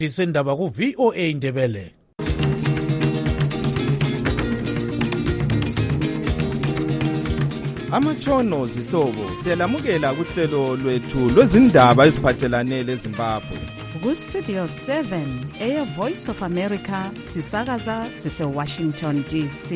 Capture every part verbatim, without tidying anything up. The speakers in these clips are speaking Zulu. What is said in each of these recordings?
Disendaba ku V O A Ndebele. Amatshono zihlobo siyalamukela kuhlelo lwethu lwezindaba eziphathelane leZimbabwe. Ku Studio seven Air Voice of America sisakaza sise Washington D C.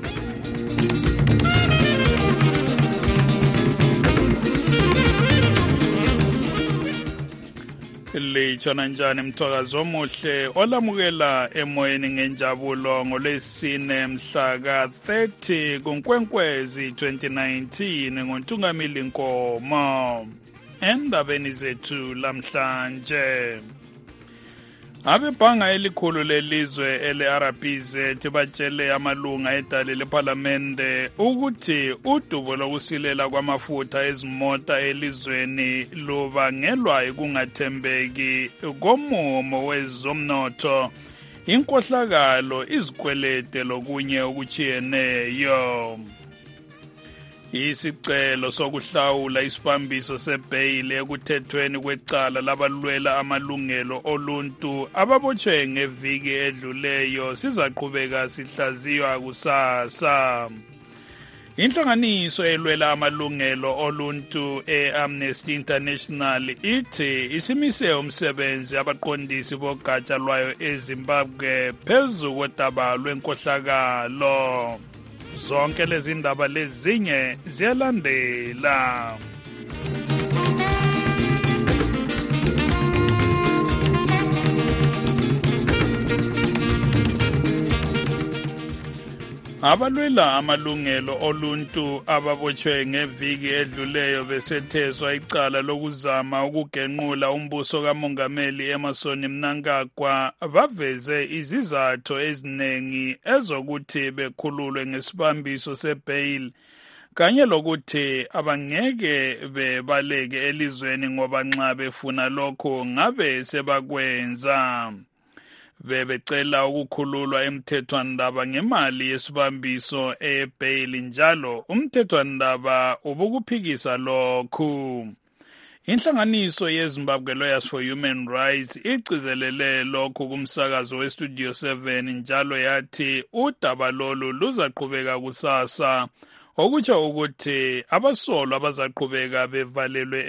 Lichona njani mthwakazo omuhle olamukela emoyeni ngenjabulo ngolesine mhla ka thirty kuNkwenkwezi twenty nineteen ngoNtungamili Nkomo. Endabeni zethu lamhlanje, abebhanga elikhulu lelizwe ele-R B Z batshele amalunga edale lephalamende ukuthi udubo lokusilela kwamafutha ezimota elizweni lubangelwa ukungathembeki komumo wezomnotho, inkohlakalo, izikwelede lokunye okuchiyeneyo. Isicelo sokuhlawula isibambiso sebheyili ekuthethweni kwecala labalwela amalungelo oluntu ababotshwe ngeviki edluleyo sizaqhubeka sihlaziywa kusasa. Inhlanganiso elwela amalungelo oluntu e-Amnesty International ithi isimise umsebenzi abaqondisi bogatsha lwayo eZimbabwe phezu kodaba lwenkohlakalo. Zonke lezi ndaba lezinye ziyalandela. Abalwela amalungelo oluntu ababotshwe ngeviki edluleyo besetheswa icala lokuzama ukugenqula umbuso kamongameli Emmerson Mnangagwa baveze izizathu eziningi ezokuthi bekhululwe ngesibambiso sebhayili kanye lokuthi abangeke bebaleke elizweni ngoba nxa befuna lokho ngabe sebakwenza. Bebecela ukukhululwa emthethwandaba ngemali yesibambiso eyebhayili njalo umthethwandaba ubukuphikisa lokhu. Inhlanganiso yeZimbabwe Lawyers for Human Rights igcizelele lokhu kumsakazo weStudio seven njalo yathi udaba lolu luzaqhubeka kusasa, okutsho ukuthi abasolwa abazaqhubeka bevalelwe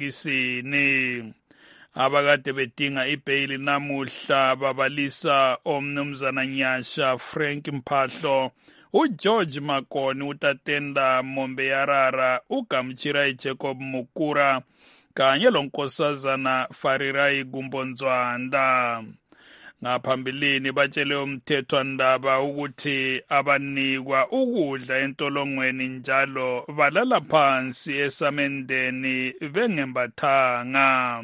esitokisini. Abakade bedinga ibhayili namuhla babalisa omnumzana Nyasha Frank Mpahlo, uGeorge Makoni, uTatenda Mombeyarara, uGamchirai Jacob Mukura kanye lonkosazana Farirai Gumbonzwanda. Ngaphambilini batshele umthethwandaba ukuthi abanikwa ukudla entolongweni njalo balala phansi esamendeni bengembathanga.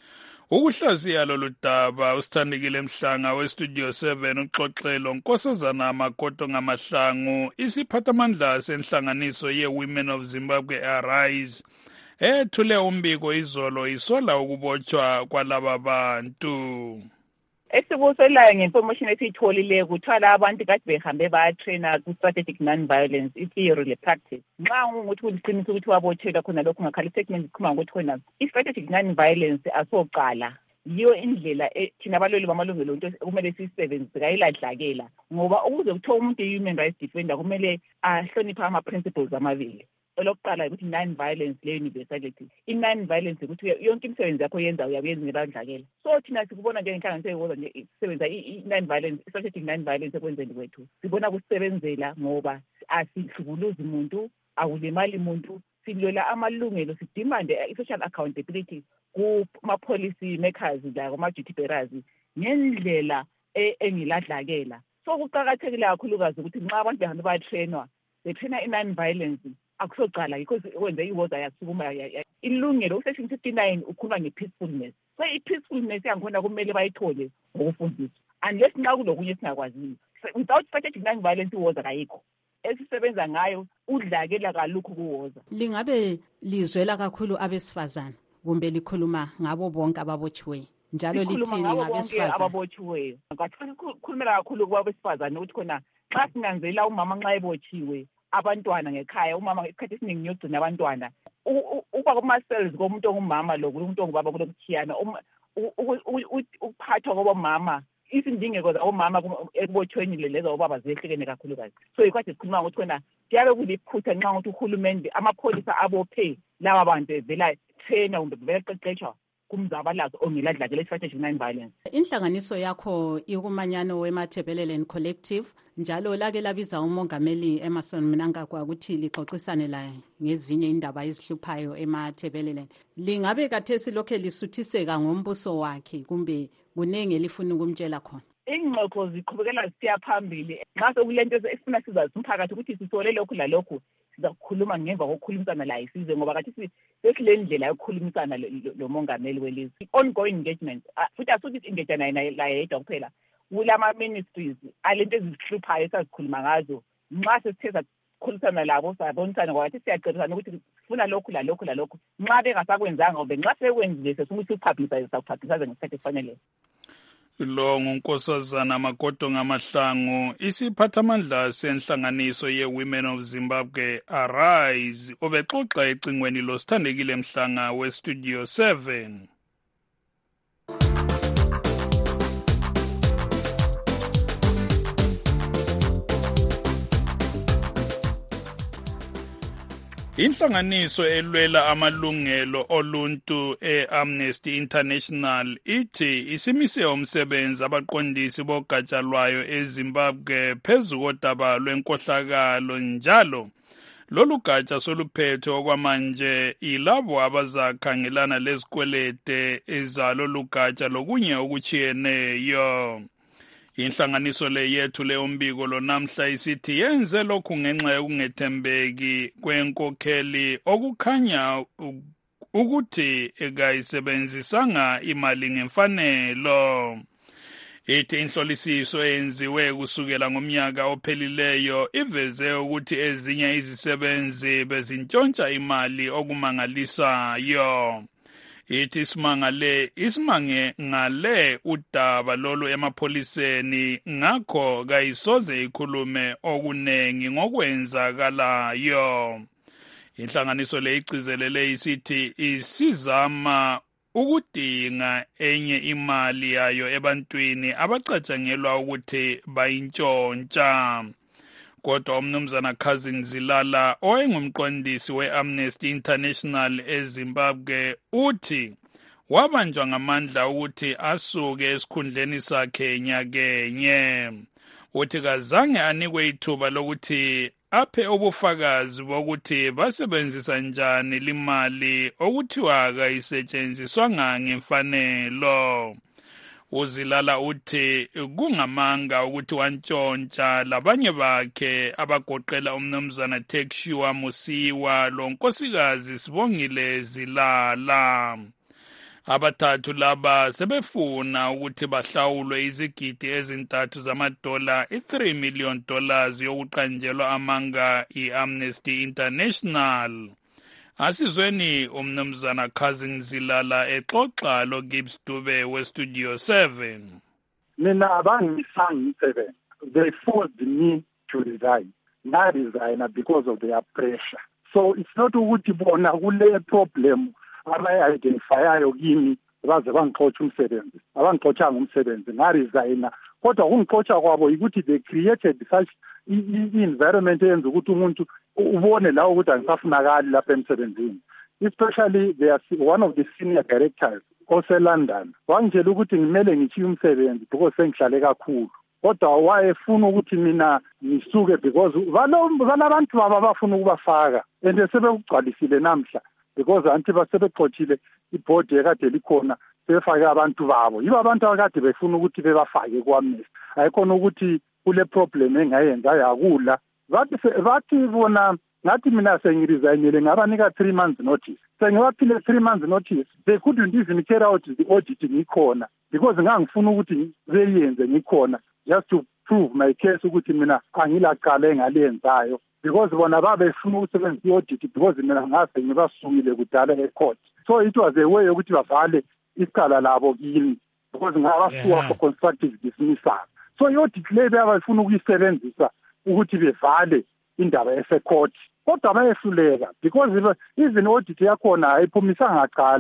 Ukuhlaziya lolu daba usithandekile Mhlanga weStudio seven uxoxelo nkosazana Makoto Ngamahlangu, isiphathamandla senhlanganiso ye-Women of Zimbabwe Arise, ethule umbiko izolo isola ukubotshwa kwalaba bantu. Esikuselayo nge-information esiyitholile kuthiwa abantu kade behambe bayatraina ku-strategic non-violence i-theory practice. Nxa ungukuthi uliqiniso ukuthi wabotshelwa khona lokhu ngakhala i-statement ikhuluma ngokuthi khona i-strategic non-violence asoqala yiyo indlela thina abalweli bamalungelo oluntu kumele siyisebenzise kayiladlakela, ngoba ukuze kuthiwa umuntu i-human rights defender kumele ahloniphe ama-principles amabili. Elokuqala ukuthi non-violence le universality. I-non-violence ukuthi yonke imisebenzi yakho yenza uyayenza ngelandlakela. So thina sikubona njengenhlanganiso eyoza nje isebenza i-non-violence, i-strategic non-violence ekwenzeni kwethu. Sibona kusebenzela ngoba asihlukuluzi umuntu, akulimali umuntu, silwela amalungelo, sidimande i-social accountability kuma-policy makers la kuma-duty bearers ngendlela engiladlakela. So kuqakathekile kakhulukazi ukuthi nxa abantu behambe bayatrainwa, betraina i-non-violence akusoqala yikho kwenze iwoza yasukuma ilungelo section fifty-nine ukhuluma nge-peacefulness. So i-peacefulness yangikhona kumele bayithole ngokufundiswa, unless nxa kulokunye esingakwaziyo. Without strategic non-violence iwoza kayikho. Esisebenza ngayo udlakela kalukho kuwoza. Lingabe lizwela kakhulu abesifazana kumbe likhuluma ngabo bonke ababotshiweyo? Njalo lithini ngabesifazana ababotshiweyo? Ngakhulumela kakhulu kwabesifazana ukuthi khona xa sinanzela umama nxa ebotshiwe abantwana ngekhaya, umama isikhathi esiningi ngiyogcina abantwana uba kuma-cells komuntu ongumama lo kumuntu ongubaba kulokuthiyana ukuphathwa kwabomama isindingeko zabomama ekubotshweni lezo obaba zehlukene kakhulukazi. So ikwathi sikhuluma ukuthi khona kuyabe kuliphutha nxa ukuthi uhulumende amapholisa abophe laba bantu vela trainer kumbe vela qeqeshwa kumzabalazo ongeladlakela i-strategic non-violence. Inhlanganiso yakho ikumanyano weMathebelelen Collective njalo lake labiza umongameli Emmerson Mnangagwa ukuthi lixoxisane la ngezinye indaba ezihluphayo eMathebelelen. Lingabe kathesi lokho lisuthiseka ngombuso wakhe kumbe kunenge lifuna ukumtshela khona? Ingxoxo ziqhubekela zisiya phambili. Nxa sekulento esifuna sizazi umphakathi ukuthi sithole lokhu lalokhu sizakukhuluma ngemva kokukhulumisana la isizwe ngoba kathi sesilendlela ndlela yokukhulumisana lo mongameli welizwe. Ongoing engagement futhi asuthi ingejana la yedwa kuphela. Kulama ministries alento ezihluphayo esazikhuluma ngazo. Nxa sesithe khulumisana labo sabonisana kwathi siyacerisana ukuthi sifuna lokhu la lokhu la lokhu. Nxa bengasakwenzanga ngoba nxa sekwenzile sesukuthi upublicize sakupublicize ngesikhathi esifanele. Lo ngunkosazana Magodo Ngamahlangu isiphathamandla senhlanganiso ye-Women of Zimbabwe Arise obexoxa ecingweni losithandekile Mhlanga we-Studio seven. Inhlanganiso elwela amalungelo oluntu e-Amnesty International ithi isimise umsebenzi abaqondisi bogatsha lwayo eZimbabwe phezu kodaba lwenkohlakalo njalo lolu gatsha soluphethwe okwamanje ilabo abazakhangelana lezikwelede ezalolu gatsha lokunye okuchiyeneyo. Inhlanganiso le yethule umbiko lo namhla isithi yenze lokhu ngenxa yokungethembeki kwenkokheli okukhanya ukuthi ekayisebenzisanga imali ngemfanelo. Ithi inhlolisiso eyenziwe kusukela ngomnyaka ophelileyo iveze ukuthi ezinye izisebenzi bezintshontsha imali okumangalisayo. Ithi isimangale isimange ngale udaba lolu emapholiseni ngakho kayisoze ikhulume okunengi ngokwenzakalayo. Inhlanganiso le igcizelele isithi isizama ukudinga enye imali yayo ebantwini abacatshangelwa ukuthi bayintshontsha. Kodwa umnumzana Cousin Zilala owayengumqondisi we-Amnesty International eZimbabwe uthi wabanjwa ngamandla ukuthi asuke esikhundleni sakhe nyakenye. Uthi kazange anikwe ithuba lokuthi aphe ubufakazi bokuthi basebenzisa njani limali okuthiwa kayisetshenziswanga ngemfanelo. Uzilala uthi kungamanga ukuthi wantshontsha labanye bakhe abagoqela umnumzana Tekshiwa Musiwa lonkosikazi Sibongile Zilala. Abathathu laba sebefuna ukuthi bahlawulwe izigidi ezintathu zamadola i-three million dollars yokuqanjelwa amanga i-Amnesty International. Asizweni umnumzana Cousin Zilala exoxa lo Gibbs Dube we-Studio seven. Mina abangisangi seven. They forced me to resign. I resign because of their pressure. So it's not ukuthi bona kule problem abayi-identifyayo kimi baze bangixotsha umsebenzi. Abangixotshanga umsebenzi ngaresigna. Kodwa ukungixotsha kwabo ukuthi they created such i-environment eyenza ukuthi umuntu ubone la ukuthi angisafunakali lapha emsebenzini. Especially they are one of the senior directors ose-London. Wangitshela ukuthi ngimele ngichiye umsebenzi because sengihlale kakhulu. Kodwa wayefuna ukuthi mina ngisuke because balabantu baba bafuna ukubafaka and sebekugcwalisile namhla because anti basebexothile ibhodi ekade likhona sebefake abantu babo. Yibo abantu akade befuna ukuthi bebafake kwamnesi. Ayikhona ukuthi kule problem engayenza yakula. Bathi bathi bona ngathi mina sengirizaynele ngabanika three months notice. Sengibaphile three months notice. They couldn't even carry out the audit ngikhona because ngangifuna ukuthi beyenze ngikhona just to prove my case ukuthi mina angilaqala engaliyenzayo because bona babefuna ukusebenzisa i-audit because mina ngase ngibasungile kudala e-court. So it was a way ukuthi bavale isicala labo kimi because ngabasuka for constructive dismissal. So i-audit le bayafuna ukuyisebenzisa ukuthi bevale indaba ese-court. Kodwa bayehluleka because even audit yakhona ayiphumisanga qala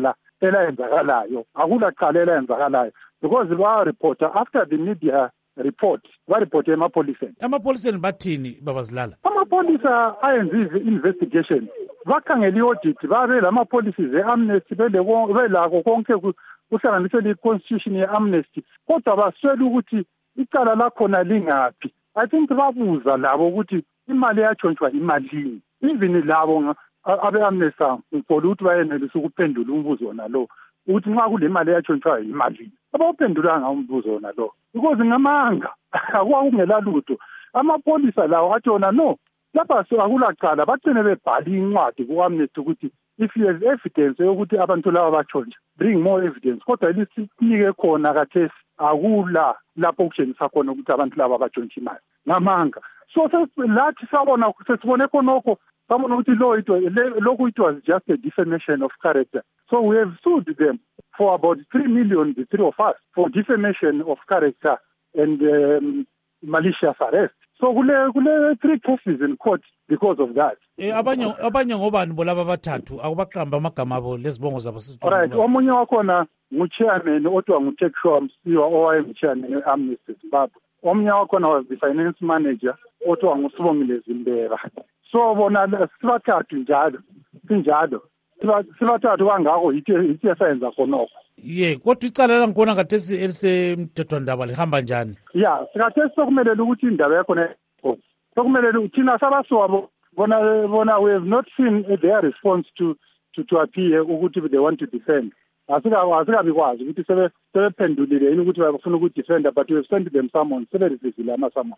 elayenzakalayo akulaqala elayenzakalayo because ba-reporter after the media report ba-reporte emapoliseni. Emapoliseni bathini babazilala? Amapolisa ayenze i-investigation bakhangela i-audit babe lama-policies e-amnesty belako konke kuhlanganisela i-constitution ye-amnesty kodwa baswele ukuthi icala lakhona lingaphi. I think babuza labo ukuthi imali yatshontshwa imalini. Even labo abe-amnesty ngifole ukuthi bayenelisa ukuphendula umbuzo wona lo ukuthi nxa kule mali yatshontshwa imalini. Abawuphendulanga umbuzo wona lo because ngamanga akwakungela lutho. Amapolisa lawo athi wona no lapha akulacala bagcine bebhala incwadi ku-amnesty ukuthi if there is evidence yokuthi abantu laba batshontsha bring more evidence kodwa lisinike khona kathesi akula lapho okutshengisa khona ukuthi abantu laba batshontsha imali ngamanga. So lathi sabona sesibone khonokho sabona ukuthi lo lokhu it was just a defamation of character. So we have sued them for about three million, the three of us, for defamation of character and um, malicious arrest. So kule kule three cases in court because of that. Eh abanye abanye ngobani bolaba bathathu akubaqamba amagama abo lezibongo zabo sizithu. Alright, omunye wakhona ngu-chairman othiwa ngu-Tekshwa Msiwa owayengu-chairman e-Amnesty Zimbabwe. Omunye wakhona was the finance manager othiwa nguSibongile Zimbera. So bona sibathathu njalo sinjalo sibathathu kangako yithi yasenza khonoko. Ye kodwa icala langibona ngathesi elisemthethwandaba lihamba njani? Ya sikathesi sokumelele ukuthi indaba yakhona sokumelele thina sabasiwabo bona bona we have not seen their response to to to appear ukuthi they want to defend. Asika asikabi kwazi ukuthi sebe sebephendulile yini ukuthi bafuna ukudefenda but we have sent them someone sebelizile ama someone.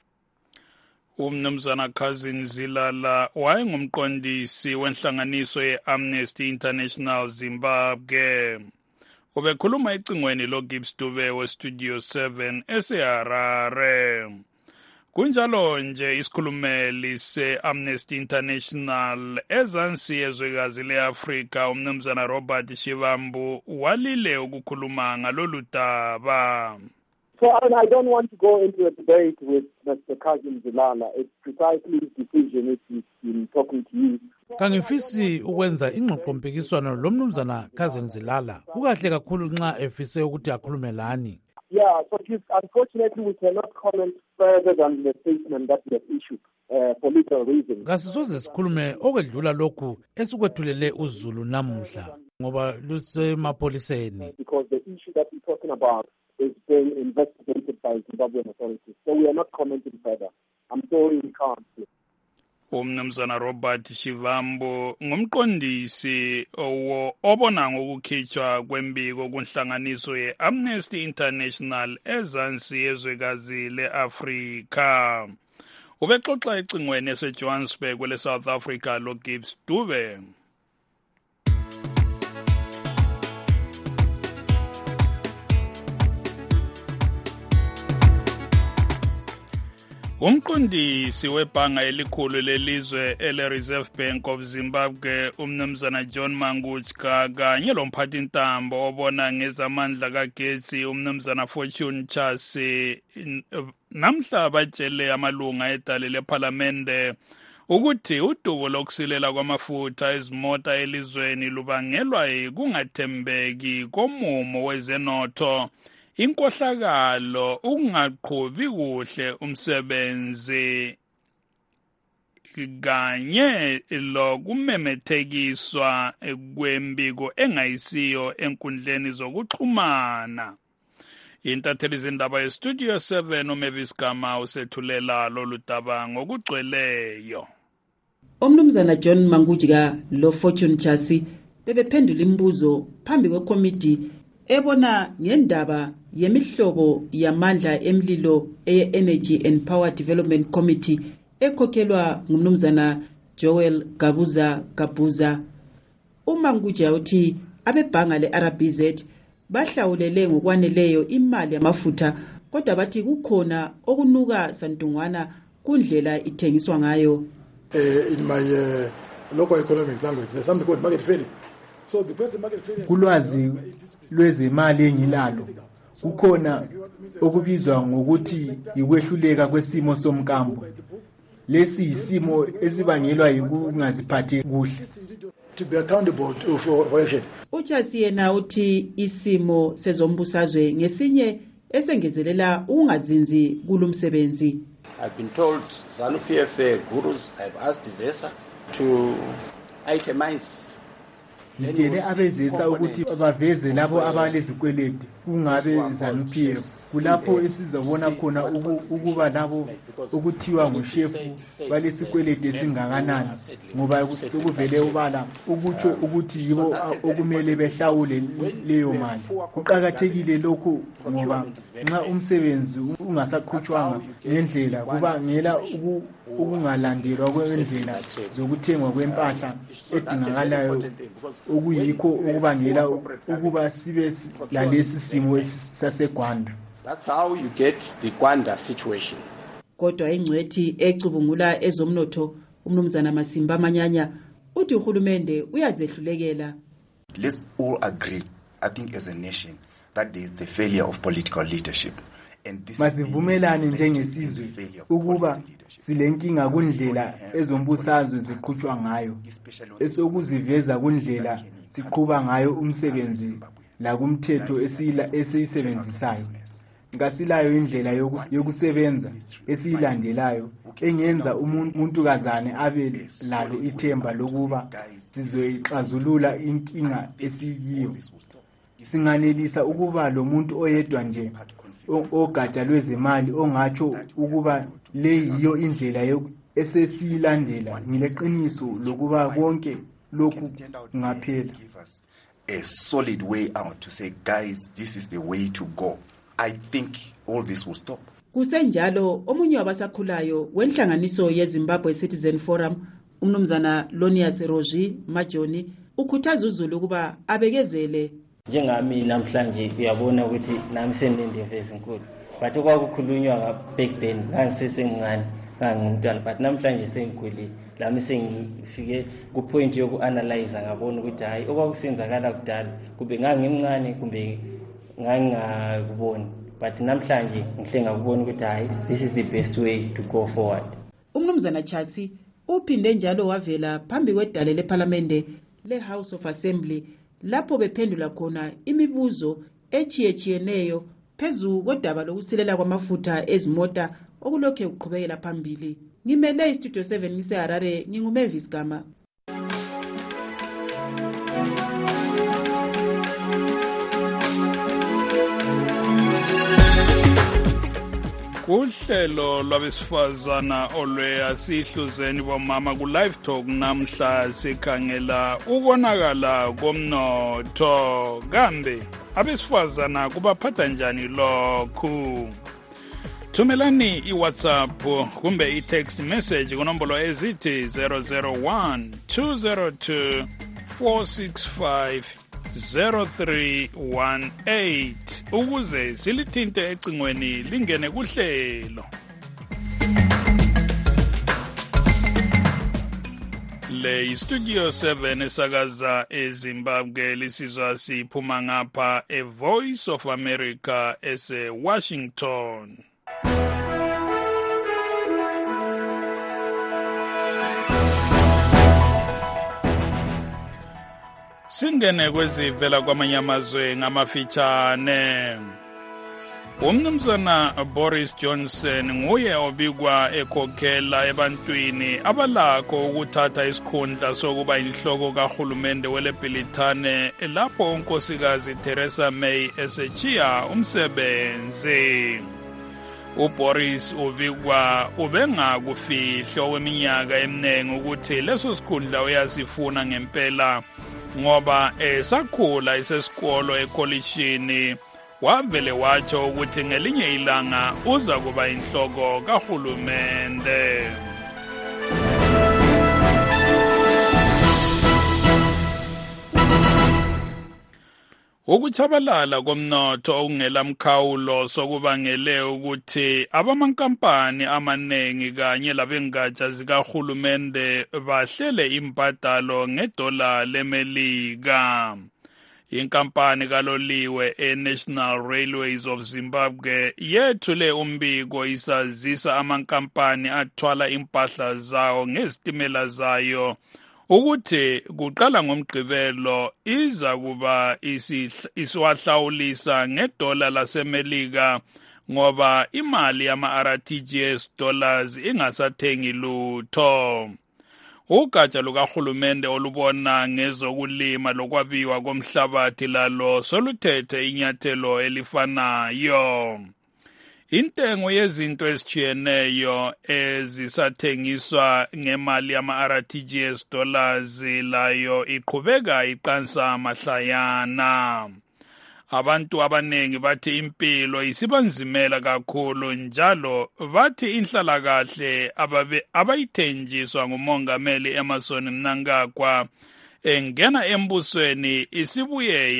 Umnumzana Cousin Zilala wayengumqondisi wenhlanganiso ye-Amnesty International Zimbabwe. Ubekhuluma ecingweni lo Gibbs Dube we Studio seven eseHarare. Kunjalo nje isikhulumeli se-Amnesty International ezansi yezwekazi le-Afrika umnumzana Robert Shivambu walile ukukhuluma ngalolu daba. So I don't want to go into a debate with Mister Cousin Zilala. It's precisely his decision if he's been talking to you. Kangifisi ukwenza ingxoxo mpikiswano lo mnumzana Cousin Zilala. Kukahle kakhulu nxa efise ukuthi akhulume lani. Yeah, so unfortunately we cannot comment further than the statement that we have issued uh, for legal reasons. Kasisoze sikhulume okwedlula lokhu esikwethulele uZulu namuhla ngoba lusemapoliseni. Because the issue that we're talking about is being investigated by Zimbabwean authorities. So we are not commenting further. I'm sorry we can't. Umnumzana Robert Shivambu ngumqondisi owo obona ngokukhitshwa kwembiko kunhlanganiso ye-Amnesty International ezansi yezwekazi le-Afrika. Ubexoxa ecingweni eseJohannesburg kwele South Africa lo Gibbs Dube. Umqondisi webhanga elikhulu lelizwe ele Reserve Bank of Zimbabwe umnumzana John Manguchka kanye lomphathi ntambo obona ngezamandla kagetsi umnumzana Fortune Chasi namhla batshele amalunga edale leParliament ukuthi udubo lokusilela kwamafutha ezimota elizweni lubangelwa yikungathembeki komumo wezenotho, inkohlakalo, ukungaqhubi kuhle umsebenzi kanye lokumemethekiswa kwembiko engayisiyo enkundleni zokuxhumana. Intatheli zindaba yeStudio seven uMavis Gama usethulela lolu daba ngokugcweleyo. Omnumzana John Mangujika lo Fortune Chasi bebephendula imibuzo phambi kwekomiti ebona ngendaba yemihlobo yamandla emlilo eye-Energy and Power Development Committee ekhokhelwa ngumnumzana Joel Gabuza Gabuza. uMangujika uthi abebhanga le-R B Z bahlawulele ngokwaneleyo imali yamafutha kodwa bathi kukhona okunuka santungwana kundlela ithengiswa ngayo. Uh, in my uh, local economics language, there's something called market failure. So the person market failure. Kulwazi lwezimali engilalo kukhona okubizwa ngokuthi ikwehluleka kwesimo somkambo. Lesi isimo esibangelwa yikungaziphathi kuhle. to be accountable to, for, for action. Uchasi yena uthi isimo sezombusazwe ngesinye esengezelela ukungazinzi kulumsebenzi. I've been told ZANU-P F A gurus have asked ZESA to itemize. Ngitshele abezesa ukuthi baveze labo abalezikweleti kungabe ZANU-P F kulapho esizobona khona ukuba labo ukuthiwa ngushefu balesikweleti esingakanani ngoba sekuvele ubala ukutsho ukuthi yibo okumele behlawule leyo mali. Kuqakathekile lokho ngoba nxa umsebenzi ungasaqhutshwanga ngendlela kubangela ukungalandelwa kwendlela zokuthengwa kwempahla edingakalayo okuyikho okubangela ukuba sibe lalesi simo saseGwanda. That's how you get the Gwanda situation. Kodwa ingcwethi ecubungula ezomnotho umnumzana Masimba Manyanya uthi uhulumende uyazehlulekela. Let's all agree, I think as a nation, that there is the failure of political leadership. Masivumelane njengesizwe ukuba silenkinga kundlela ezombusazwe ziqhutshwa ngayo esokuziveza kundlela siqhuba ngayo umsebenzi la kumthetho esiyisebenzisayo. Ngasilayo indlela yokusebenza esiyilandelayo engenza umuntu kazane abe lalo ithemba lokuba sizoyixazulula inkinga esiyiyo. Singanelisa ukuba lo muntu oyedwa nje ogada lwezemali ongatsho ukuba le yiyo indlela esesiyilandela ngileqiniso lokuba konke lokhu ngaphela. A solid way out to say, guys, this is the way to go. I think all this will stop. Kusenjalo omunye wabasakhulayo wenhlanganiso yeZimbabwe Citizen Forum umnumzana Lonius Roji Majoni ukhuthaza uZulu ukuba abekezele. Njengami namhlanje uyabona ukuthi nami senendeve ezinkulu but okwakukhulunywa back then ngangisesemncane ngangumntwana but namhlanje sengikhulile lami sengifike ku point yokuanalyze ngabona ukuthi hayi okwakusenzakala kudala kube ngangimncane kumbe ngangakuboni but namhlanje ngihlenga kubona ukuthi hayi this is the best way to go forward. Umnumzana Chasi uphinde njalo wavela phambi kwedale leParliament le House of Assembly lapho bephendula khona imibuzo echiyetshiyeneyo phezu kodaba lokusilela kwamafutha ezimota okulokhe kuqhubekela phambili. Ngimele iStudio seven ngiseHarare nginguMavis Gama. Kuhlelo lwabesifazana olweya sihluzeni bomama ku live talk namhla sikhangela ukonakala komnotho kambe abesifazana kubaphatha njani lokhu. Thumelani iWhatsApp kumbe i-text message kunombolo ezithi zero zero one two zero two four six five zero three one eight ukuze silithinte ecingweni lingene kuhlelo. Le Studio seven esakaza eZimbabwe lisizwa siphuma ngapha e Voice of America ese Washington. Singene kwezivela kwamanye amazwe ngamafitshane. Umnumzana Boris Johnson nguye obikwa ekhokhela ebantwini abalakho ukuthatha isikhundla sokuba inhloko kahulumende weleBrithani lapho unkosikazi Theresa May esechiya umsebenzi. uBoris ubikwa ubengakufihlo weminyaka eminingi ukuthi leso sikhundla uyasifuna ngempela ngoba esakhula isesikolo ekolishini wavele watsho ukuthi ngelinye ilanga uza kuba inhloko kahulumende. Ukuchabalala komnotho okungela mkhawulo sokubangele ukuthi abamankampani amanengi kanye labengatsha zikahulumende bahlele imbadalo ngedola lemelika. Inkampani kaloliwe eNational Railways of Zimbabwe yethule umbiko isazisa amankampani athwala impahla zawo ngezitimela zayo ukuthi kuqala ngomgqibelo iza kuba isiwahlawulisa ngedola lasemelika ngoba imali yama-R T G S dollars ingasathengi lutho. Ugatsha lukahulumende olubona ngezokulima lokwabiwa komhlabathi lalo soluthethe inyathelo elifanayo. Intengo yezinto ezitshiyeneyo ezisathengiswa ngemali yama-R T G S dollars layo iqhubeka iqansa mahlayana. Abantu abanengi bathi impilo isibanzimela kakhulu njalo bathi inhlalakahle abayithenjiswa ngumongameli Emmerson Mnangagwa engena embusweni isibuye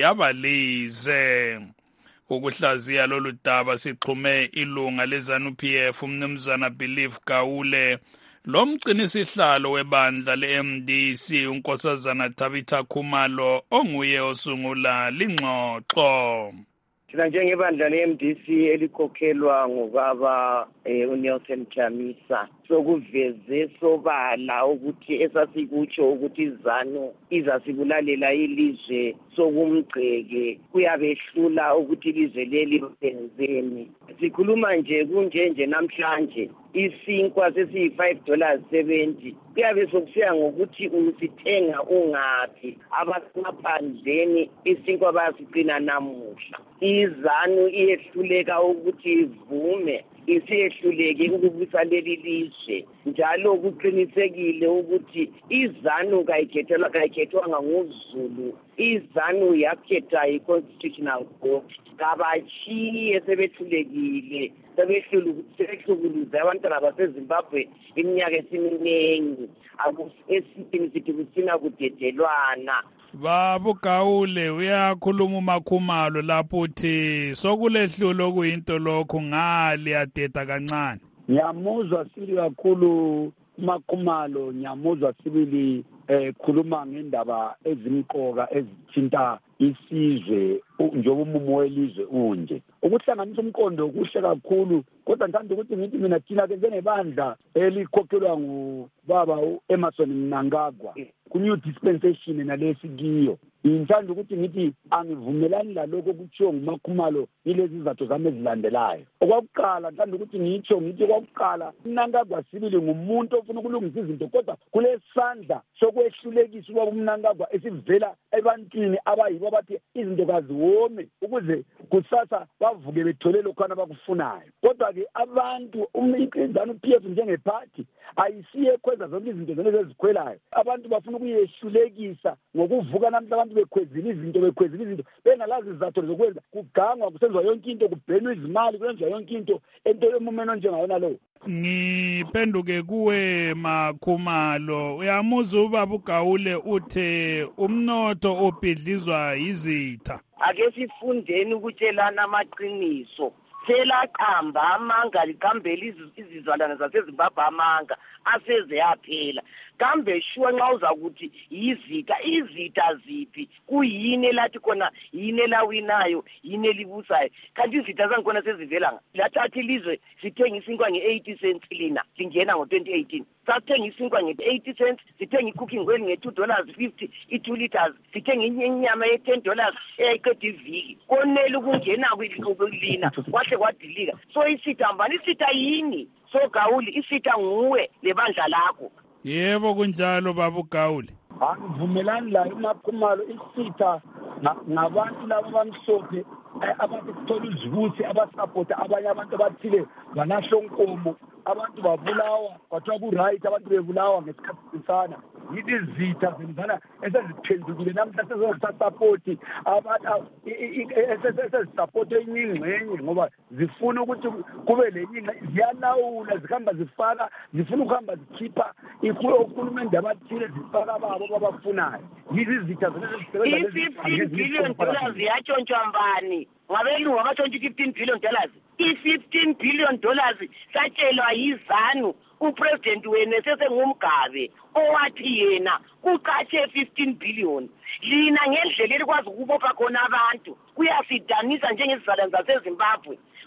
yabalize. Ukuhlaziya lolu daba sixhume ilunga leZANU P F umnumzana Belief Gawule lomgcinisihlalo webandla le-M D C unkosazana Tabitha Khumalo onguye osungula lingxoxo. Thina njengebandla le-M D C elikhokhelwa ngubaba eh, uNelson Chamisa sokuveze sobala ukuthi esasikutsho ukuthi iZANU izasibulalela ilizwe sokumgceke kuyabehlula ukuthi ilizwe leli lenzeni. Sikhuluma nje kunje nje namhlanje isinkwa sesiyi five dollars seventy kuyabe sokusiya ngokuthi usithenga ungaphi. Abasemaphandleni isinkwa bayasiqina namuhla. iZANU iyehluleka ukuthi ivume isiyehluleke ukubusa leli lizwe njalo kuqinisekile ukuthi iZANU kayikhethelwa kayikhetwanga nguZulu. iZANU yakhetha i-Constitutional Court kabachiye sebehlulekile sebehlukuluza abantwana baseZimbabwe iminyaka esiminengi esithini sithi kusina kudedelwana. Babu Gawule uyakhuluma uMakhumalo lapho uthi sokulehlulo kuyinto lokho ngali yadeda kancane. Ngiyamuzwa sibili kakhulu uMakhumalo, ngiyamuzwa sibili eh khuluma ngendaba ezimqoka ezithinta isizwe njengoba umumo welizwe unje. Ukuhlanganisa umqondo kuhle kakhulu kodwa ngithanda ukuthi ngithi mina thina ke njengebandla elikhokhelwa ngubaba uEmmerson Mnangagwa ku-new dispensation nalesi kiyo. Ngithanda ukuthi ngithi angivumelani laloko kutshiwo nguMakhumalo ilezi izathu zami ezilandelayo. Okwakuqala ngithanda ukuthi ngitsho ngithi okwakuqala uMnangagwa sibili ngumuntu ofuna ukulungisa izinto kodwa kulesandla sokwehlulekisa ubaba uMnangagwa esivela ebantwini abayibo bathi izinto kaziwome ukuze kusasa bavuke bethole lokhana bakufunayo. Kodwa-ke abantu iZANU P F njengephathi ayisiye kwenza zonke izinto zonke ezikhwelayo. Abantu bafuna ukuyehlulekisa ngokuvuka namhla abantu bekhwezile izinto bekhwezile izinto bengalazi izathu zokwenza kugangwa kusenziwa yonke into kubhenwa izimali kwenziwa yonke into ento emumeni onjengayona lowo. Ngiphenduke kuwe Makhumalo, uyamuzwa ubaba uGawule uthe umnotho obhidlizwa yizitha. Ake sifundeni ukutshelana amaqiniso. Selaqamba amanga liqambela izizalwane zaseZimbabwe amanga aseze yaphela. Kambe shuwa nxa uzakuthi yizitha izitha ziphi kuyini lathi khona yini elawinayo yini elibusayo kanti izitha zangikhona sezivela lathathi ilizwe sithenga isinkwa nge-eighty cents lina singena ngo-twenty eighteen sathenga isinkwa nge-eighty cents sithenga i-cooking oil nge-two dollars fifty i-two liters sithenga inyama ye-ten dollars eyayiqeda iviki konele ukungena kulina kwahle kwadilika. So isitha mbani isitha yini? So Gawule isitha nguwe lebandla lakho. Yebo kunjalo baba uGawule. Angivumelani la uMakhumalo isitha ngabantu labo bamhlophe abantu kuthola uzibuthi abasupporta abanye abantu abathile banahlonkomo abantu babulawa kwathiwa ku-right abantu bebulawa ngesikhathi sisana. Yithi izitha zenzana eseziphendukile namhla sezosasapoti esezisapoti enye ingxenye ngoba zifuna ukuthi kube lenye ziyalawula zihamba zifaka zifuna ukuhamba zikhipha uhulumende abathile zifaka ababo babafunayo. Yithi izitha i-fifteen billion dollars yatshontshwa mbani? Ngabelungu abatshontsha i-fifteen billion dollars. I-fifteen billion dollars satshelwa yiZANU. Upresident wena sesengumgabe owathi yena kuqatshe fifteen billion. Lina ngendlela elikwazi ukubopha khona abantu kuyasidanisa njengezizalwane zaseZimbabwe.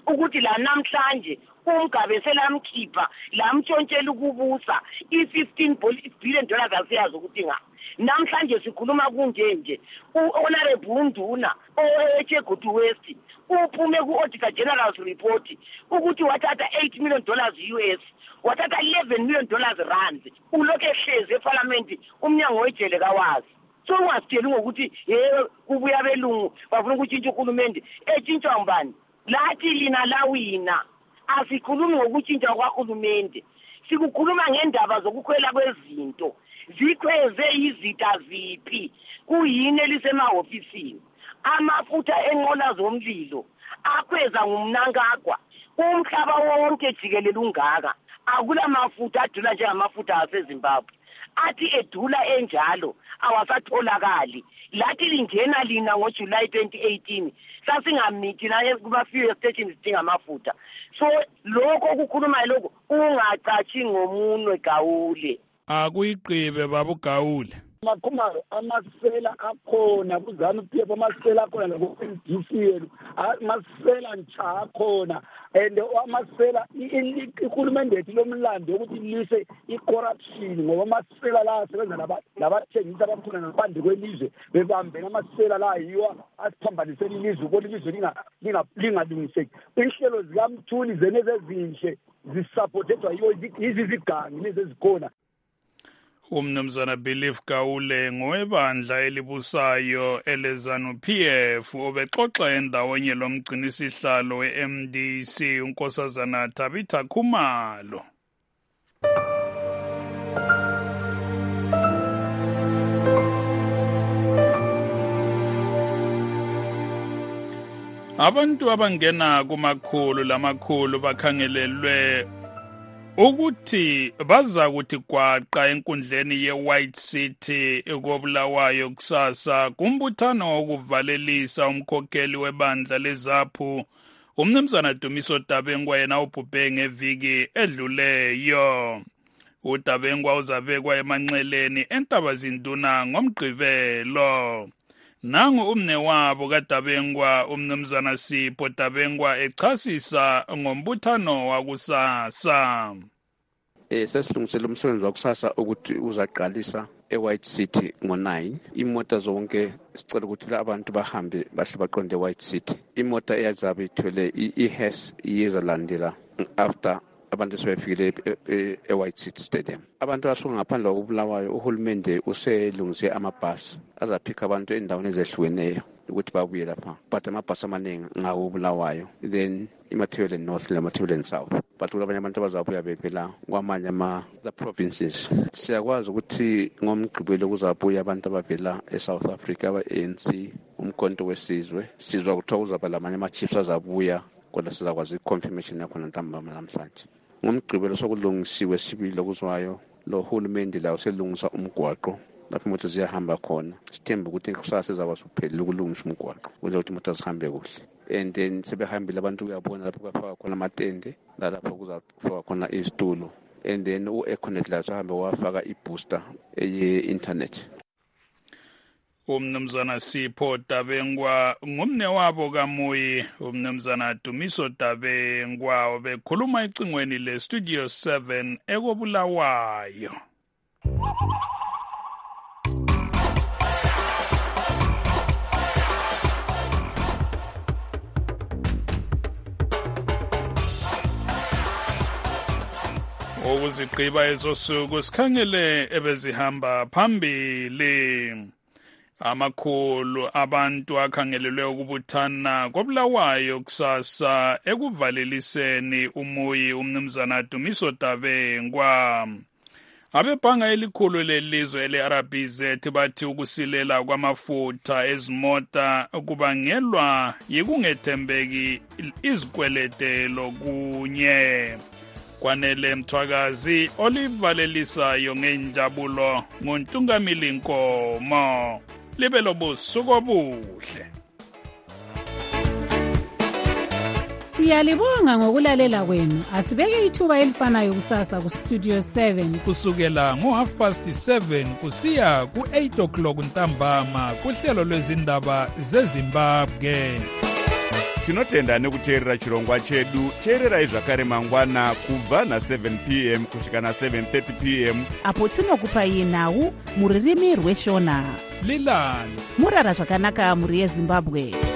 ukuthi la namhlanje uMgabe selamkhipha lamtshontshela ukubusa i-fifteen billion dollars asiyazi ukuthi nga namhlanje sikhuluma kunje nje u-honorable Unduna oweChegutu West uphume ku-Auditor General's report ukuthi wathatha eight million dollars U S wathatha eleven million dollars rands ulokhu ehlezi eParliament umnyango wejele kawazi. So ungasitsheli ngokuthi hey kubuya belungu bafuna ukutshintsha uhulumende etshintshwa ngubani lathi lina lawina asikhulumi ngokutshintsha kwahulumende sikukhuluma ngendaba zokukhwela kwezinto zikhweze izita ziphi kuyini elisemahofisini amafutha enqola zomlilo akhweza ngumnankagwa umhlaba wonke jikelele ungaka akula mafutha adula njengamafutha aseZimbabwe athi edula enjalo awasatholakali lathi lingena lina ngoJuly twenty eighteen sasingamithi la kuma fuel stations sidinga amafutha so lokho okukhuluma lokho ungacathi ngomunwe Gawule akuyiqibe baba uGawule Makhumalo amasela akhona kuzana P F amasela akhona lo D C yenu amasela ncha akhona and amasela ihulumende yethu lomlando ukuthi lise icorruption ngoba amasela la asebenza labathengisa abakhona ngaphandle kwelizwe bebambena amasela la yiwa asiphambanisela ilizwe ukuthi ilizwe linga lingalungiseki inhlelo zikaMthuli zeneze ezinhle zisupportedwa yiwo izizigangi lezi ezikhona. Umnumzana Belief Gawule ngowebandla elibusayo eleZANU P F obexoxa endawonye lomgcinisihlalo we-M D C unkosazana Tabitha Khumalo. Abantu abangena kumakhulu lamakhulu bakhangelelwe ukuthi baza kuthi kwaqa enkundleni ye-White City ekobulawayo kusasa kumbuthano wokuvalelisa umkhokheli webandla leZAPHU umnumzana Dumiso Dabengwa yena ubhubhe ngeviki edluleyo. uDabengwa uzabekwa emanxeleni eNtabazinduna ngomgqibelo. Nangu umne wabo kaDabengwa umnumzana Sipho Dabengwa echasisa ngombuthano wakusasa. Eh sesilungisela umsebenzi wakusasa ukuthi uzaqalisa eWhite City ngo nine. Imota zonke sicela ukuthi abantu bahambe bahle baqonde eWhite City. Imota eyazabe ithwele iHes iyezalandela after abantu sebefikile eWhite City Stadium. Abantu asuka ngaphandle kokubulawayo uhulumende uselungise amabhasi azaphika abantu endaweni ezehlukeneyo ukuthi babuye lapha but amabhasi amaningi ngakubulawayo then iMathebeleni North leMathebeleni South but kulabanye abantu abazabuya bevela kwamanye ama the provinces. Siyakwazi ukuthi ngomgqibelo kuzabuya abantu abavela eSouth Africa aba-A N C umkhonto wesizwe sizwa kuthiwa kuzaba lamanye ama-chiefs azabuya kodwa sizakwazi i-confirmation yakhona ntambama namhlanje. Ngomgqibelo sokulungisiwe sibili okuzwayo lo hulumende la uselungisa umgwaqo lapho imoto ziyahamba khona. Sithemba ukuthi kusasa sizakwazi ukuphelele ukulungisa umgwaqo ukuze ukuthi imoto zihambe kuhle. And then sebehambile abantu kuyabona lapho kufaka khona amatende lapho kuzafaka khona izitulo and then u-Econet la uhambe wafaka i-booster ye-internet. Umnumzana Sipho Dabengwa ngumne wabo kaMuyi umnumzana Dumiso Dabengwa obekhuluma ecingweni le Studio seven ekobulawayo. Okuziqiba ezosuku sikhangele ebezihamba phambili. Amakhulu abantu akhangelelwe ukubuthana kobulawayo kusasa ekuvaleliseni umuyi umnumzana Dumiso Dabengwa. Abebhanga elikhulu lelizwe le-R B Z bathi ukusilela kwamafutha ezimota kubangelwa yikungethembeki izikweletelo kunye. Kwanele Mthwakazi olivalelisayo ngenjabulo ngontungamili Nkomo. Libe lobusuku obuhle. Siyalibonga ngokulalela kwenu. Asibeke ithuba elifanayo kusasa ku Studio seven kusukela ngo half past seven kusiya ku eight o'clock ntambama kuhlelo lwezindaba zeZimbabwe. tinotenda nekuteerera chirongwa chedu. Teererai zvakare mangwana kubva na seven p m kusvika na seven thirty p m apo tinokupai nhau muririmi rweshona. Lilani murara zvakanaka muri yeZimbabwe.